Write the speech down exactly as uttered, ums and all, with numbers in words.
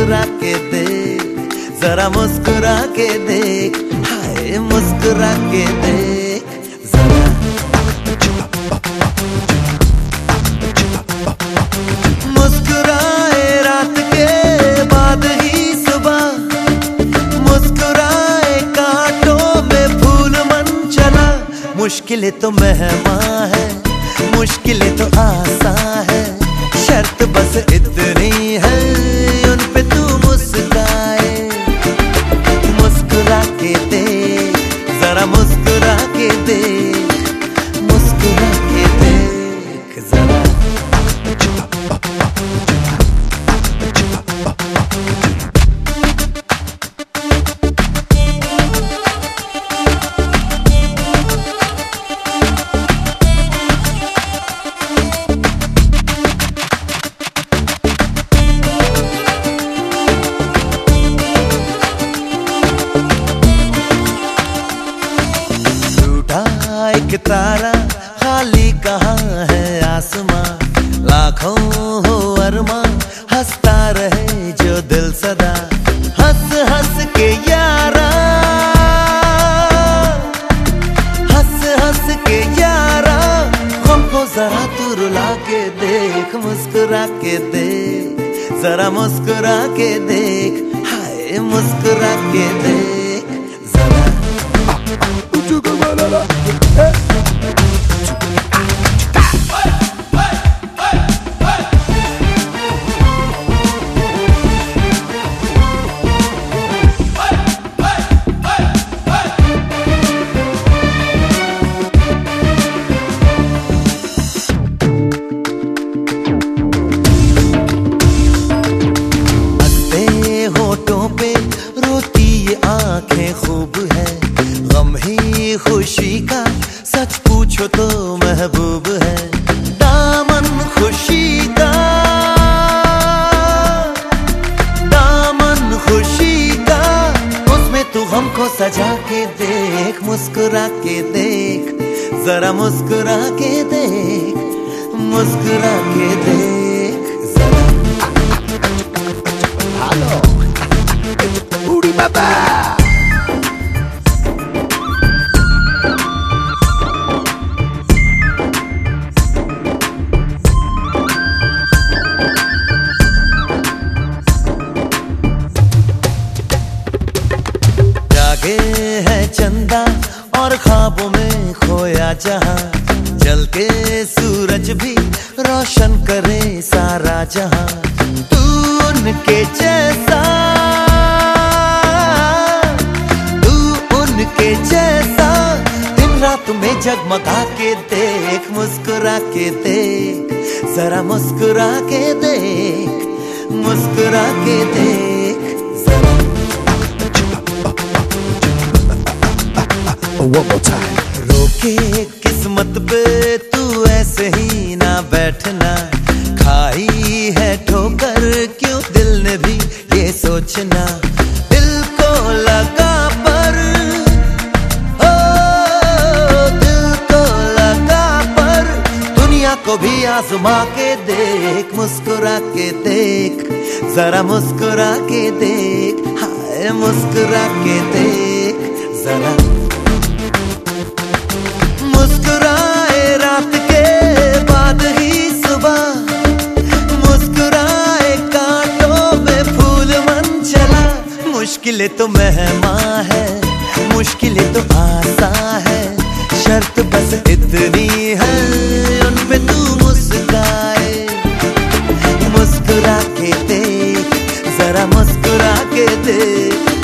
मुस्कुरा के देख, जरा मुस्कुरा के देख, हाय मुस्कुरा के देख जरा। मुस्कुराए रात के बाद ही सुबह, मुस्कुराए कांटों में फूल मन चला। मुश्किलें तो मेहमान है, मुश्किलें तो आसान है, शर्त बस इतनी है उन पे तू मुस्कुराए। मुस्कुरा के देख, जरा मुस्कुरा के देख, मुस्कुरा के देख जरा। एक तारा खाली कहाँ है आसमां, लाखों हो अरमां, हंसता रहे जो दिल सदा। हंस हंस के यारा, हंस हंस के यारा, हमको जरा तू रुला के देख, मुस्कुरा के देख, जरा मुस्कुरा के देख, हाय मुस्कुरा के देख जरा। होठों पे रोती ये आंखें खूब है, गम ही खुशी का सच पूछो तो महबूब है। दामन खुशी का, दामन खुशी का, उसमें तू हमको सजा के देख, मुस्कुरा के देख, जरा मुस्कुरा के देख, मुस्कुरा के देख जरा। हेलो बूढ़ी बाबा, जागे है चंदा और ख्वाबों में खोया जहां, जल के सूरज भी रोशन करे सारा जहां। तू उनके जैसा, तू उनके जैसा, दिन रात में जगमगा के देख, मुस्कुरा के देख, जरा मुस्कुरा के देख, मुस्कुरा के देख जरा। One more time. रोके किस्मत पे तू ऐसे ही ना बैठना, खाई है ठोकर क्यों दिल ने भी ये सोचना। दिल को लगा पर, ओ दिल को लगा पर, दुनिया को भी आजमा के देख, मुस्कुरा के देख, जरा मुस्कुरा के देख, हाय मुस्कुरा के देख जरा। मुस्कुराए रात के बाद ही सुबह, मुस्कुराए कांटों में फूल मन चला। मुश्किलें तो मेहमान है, मुश्किलें तो आसान है, शर्त बस इतनी है उन पे तू मुस्कुराए। मुस्कुरा के देख, जरा मुस्कुरा के देख।